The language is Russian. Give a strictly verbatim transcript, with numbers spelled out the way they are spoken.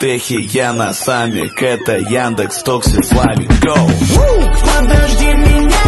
техи, я на самик. Это Яндекс Токси с вами. Go! Подожди меня,